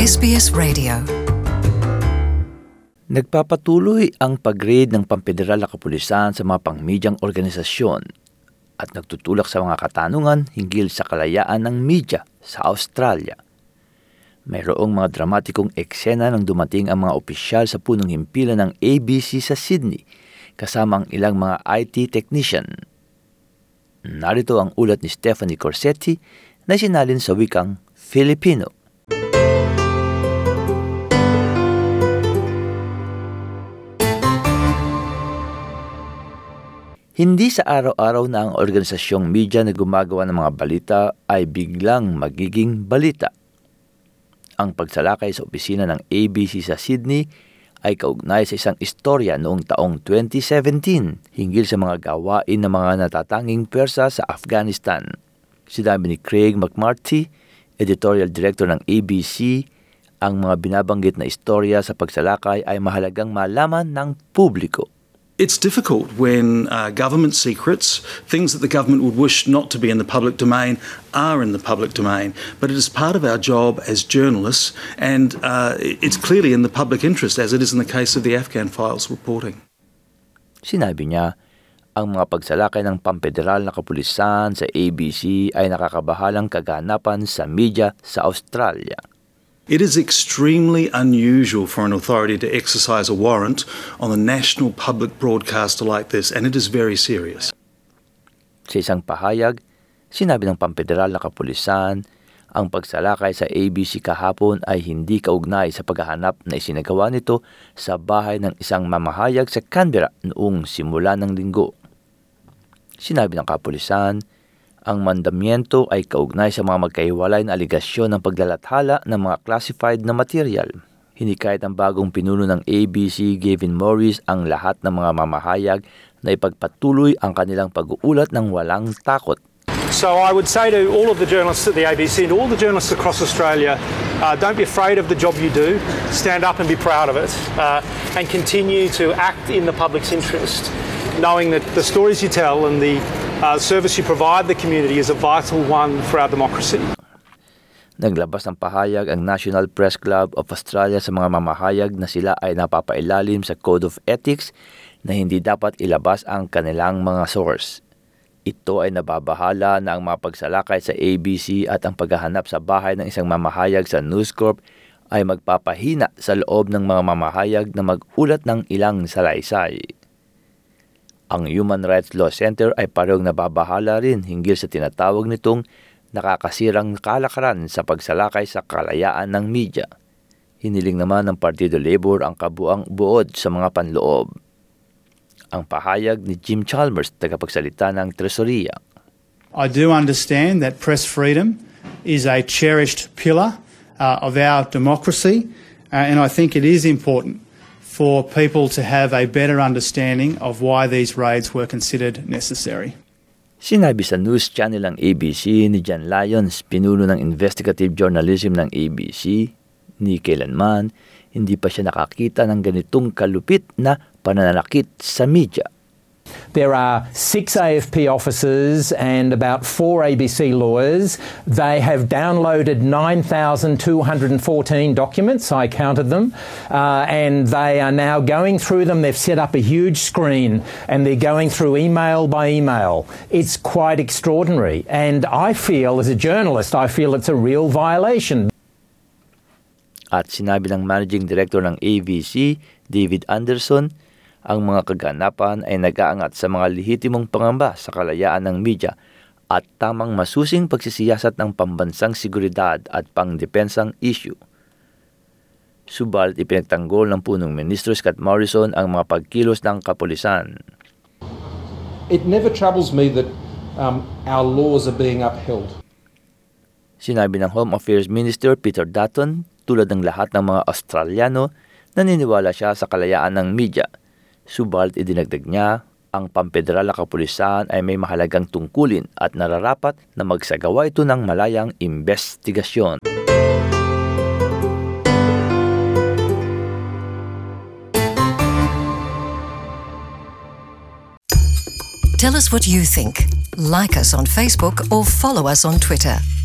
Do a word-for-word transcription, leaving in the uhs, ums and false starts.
S B S Radio. Nagpapatuloy ang pag-raid ng pamfederal na kapulisan sa mga pangmedyang organisasyon at nagtutulak sa mga katanungan hinggil sa kalayaan ng media sa Australia. Mayroong mga dramatikong eksena nang dumating ang mga opisyal sa punong himpilan ng A B C sa Sydney kasama ang ilang mga I T technician. Narito ang ulat ni Stephanie Corsetti na sinalin sa wikang Filipino. Hindi sa araw-araw na ang organisasyong media na gumagawa ng mga balita ay biglang magiging balita. Ang pagsalakay sa opisina ng A B C sa Sydney ay kaugnay sa isang istorya noong taong twenty seventeen hinggil sa mga gawain ng mga natatanging pwersa sa Afghanistan. Sinabi ni Craig McMurtry, editorial director ng A B C, ang mga binabanggit na istorya sa pagsalakay ay mahalagang malaman ng publiko. It's difficult when uh, government secrets, things that the government would wish not to be in the public domain, are in the public domain. But it is part of our job as journalists, and uh, it's clearly in the public interest, as it is in the case of the Afghan Files reporting. Sinabi niya, ang mga pagsalakay ng pamfederal na kapulisan sa A B C ay nakakabahalang kaganapan sa media sa Australia. It is extremely unusual for an authority to exercise a warrant on a national public broadcaster like this, and it is very serious. Sa isang pahayag, sinabi ng pamfederal na kapulisan, ang pagsalakay sa A B C kahapon ay hindi kaugnay sa paghahanap na isinagawa nito sa bahay ng isang mamahayag sa Canberra noong simula ng linggo. Sinabi ng kapulisan, ang mandamiento ay kaugnay sa mga magkahiwalay na aligasyon ng paglalathala ng mga classified na material. Hinikayat ang bagong pinuno ng A B C, Gavin Morris, ang lahat ng mga mamahayag na ipagpatuloy ang kanilang pag-uulat ng walang takot. So I would say to all of the journalists at the A B C and all the journalists across Australia, uh, don't be afraid of the job you do. Stand up and be proud of it, uh, and continue to act in the public's interest, knowing that the stories you tell and the Uh, service you provide the community is a vital one for our democracy. Naglabas ng pahayag ang National Press Club of Australia sa mga mamahayag na sila ay napapailalim sa Code of Ethics na hindi dapat ilabas ang kanilang mga source. Ito ay nababahala na ang mga pagsalakay sa A B C at ang paghahanap sa bahay ng isang mamahayag sa News Corp ay magpapahina sa loob ng mga mamahayag na mag-ulat ng ilang salaysay. Ang Human Rights Law Center ay parehong nababahala rin hinggil sa tinatawag nitong nakakasirang kalakaran sa pagsalakay sa kalayaan ng media. Hiniling naman ng Partido Labor ang kabuang buod sa mga panloob. Ang pahayag ni Jim Chalmers, tagapagsalita ng Tresoria. I do understand that press freedom is a cherished pillar uh, of our democracy, uh, and I think it is important for people to have a better understanding of why these raids were considered necessary. Sinabi sa news channel ng A B C ni John Lyons, pinuno ng investigative journalism ng A B C, ni kailanman hindi pa siya nakakita ng ganitong kalupit na pananalakit sa media. There are six A F P officers and about four A B C lawyers. They have downloaded nine thousand two hundred fourteen documents, I counted them, uh, and they are now going through them. They've set up a huge screen and they're going through email by email. It's quite extraordinary, and I feel, as a journalist, I feel it's a real violation. At sinabi ng Managing Director ng A B C, David Anderson, ang mga kaganapan ay nag-aangat sa mga lehitimong pangamba sa kalayaan ng media at tamang masusing pagsisiyasat ng pambansang seguridad at pangdepensang issue. Subalit ipinagtanggol ng punong ministro Scott Morrison ang mga pagkilos ng kapulisan. It never troubles me that um, our laws are being upheld. Sinabi ng Home Affairs Minister Peter Dutton, tulad ng lahat ng mga Australiano, naniniwala siya sa kalayaan ng media. Subalit idinagdag niya, ang pamfederal na kapulisan ay may mahalagang tungkulin at nararapat na magsagawa ito ng malayang investigasyon. Tell us what you think. Like us on Facebook or follow us on Twitter.